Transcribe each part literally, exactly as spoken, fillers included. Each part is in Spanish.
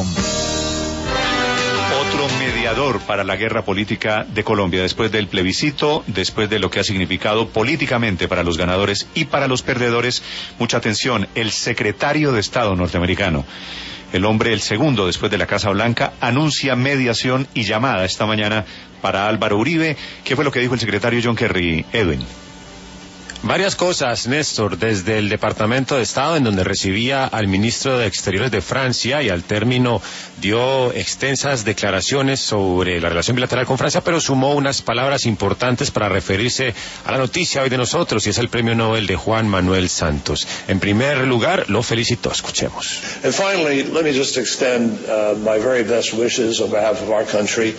com. Otro mediador para la guerra política de Colombia, después del plebiscito, después de lo que ha significado políticamente para los ganadores y para los perdedores. Mucha atención, el secretario de Estado norteamericano, el hombre, el segundo después de la Casa Blanca, anuncia mediación y llamada esta mañana para Álvaro Uribe. ¿Qué fue lo que dijo el secretario John Kerry, Edwin? Varias cosas, Néstor, desde el Departamento de Estado, en donde recibía al ministro de Exteriores de Francia y al término dio extensas declaraciones sobre la relación bilateral con Francia, pero sumó unas palabras importantes para referirse a la noticia hoy de nosotros, y es el premio Nobel de Juan Manuel Santos. En primer lugar, lo felicitó. Escuchemos. And finally, let me just extend uh, my very best wishes on behalf of our country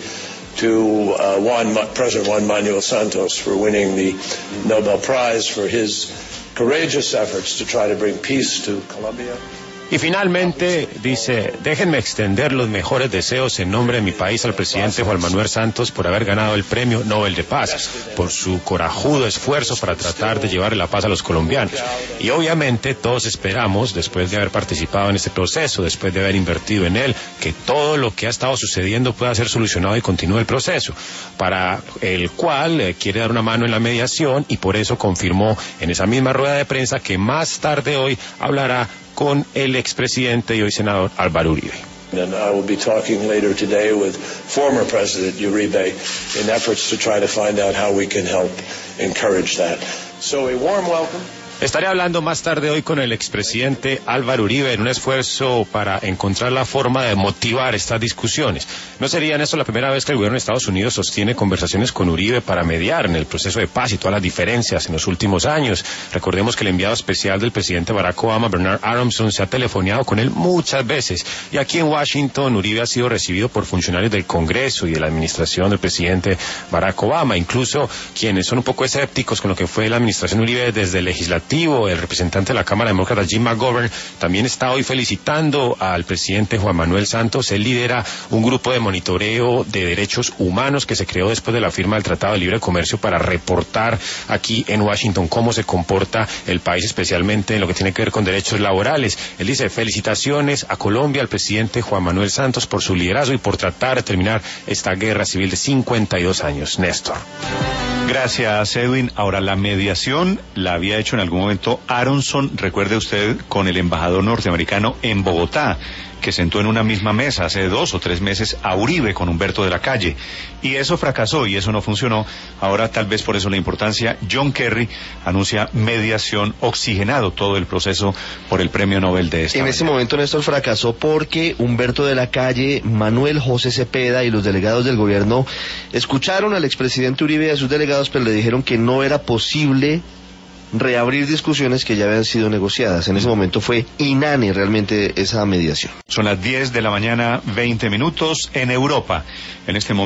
to uh, Juan, President Juan Manuel Santos for winning the Nobel Prize for his courageous efforts to try to bring peace to Colombia. Y finalmente dice, déjenme extender los mejores deseos en nombre de mi país al presidente Juan Manuel Santos por haber ganado el premio Nobel de Paz, por su corajudo esfuerzo para tratar de llevar la paz a los colombianos. Y obviamente todos esperamos, después de haber participado en este proceso, después de haber invertido en él, que todo lo que ha estado sucediendo pueda ser solucionado y continúe el proceso, para el cual eh, quiere dar una mano en la mediación, y por eso confirmó en esa misma rueda de prensa que más tarde hoy hablará con el expresidente y hoy senador Álvaro Uribe. And I will be talking later today with former President Uribe in efforts to try to find out how we can help encourage that. So a warm welcome. Estaré hablando más tarde hoy con el expresidente Álvaro Uribe en un esfuerzo para encontrar la forma de motivar estas discusiones. No sería en esto la primera vez que el gobierno de Estados Unidos sostiene conversaciones con Uribe para mediar en el proceso de paz y todas las diferencias en los últimos años. Recordemos que el enviado especial del presidente Barack Obama, Bernard Aronson, se ha telefoneado con él muchas veces. Y aquí en Washington, Uribe ha sido recibido por funcionarios del Congreso y de la administración del presidente Barack Obama, incluso quienes son un poco escépticos con lo que fue la administración Uribe desde el legislativo. El representante de la Cámara Demócrata, Jim McGovern, también está hoy felicitando al presidente Juan Manuel Santos. Él lidera un grupo de monitoreo de derechos humanos que se creó después de la firma del Tratado de Libre Comercio para reportar aquí en Washington cómo se comporta el país, especialmente en lo que tiene que ver con derechos laborales. Él dice felicitaciones a Colombia, al presidente Juan Manuel Santos por su liderazgo y por tratar de terminar esta guerra civil de cincuenta y dos años. Néstor. Gracias, Edwin. Ahora, la mediación la había hecho en algún momento Aronson, recuerde usted, con el embajador norteamericano en Bogotá, que sentó en una misma mesa hace dos o tres meses a Uribe con Humberto de la Calle, y eso fracasó y eso no funcionó. Ahora, tal vez por eso la importancia, John Kerry anuncia mediación, oxigenado todo el proceso por el premio Nobel de esta En mañana. este momento, Néstor, fracasó porque Humberto de la Calle, Manuel José Cepeda y los delegados del gobierno escucharon al expresidente Uribe y a sus delegados, pero le dijeron que no era posible reabrir discusiones que ya habían sido negociadas. En ese momento fue inane realmente esa mediación. Son las diez de la mañana, veinte minutos en Europa. En este momento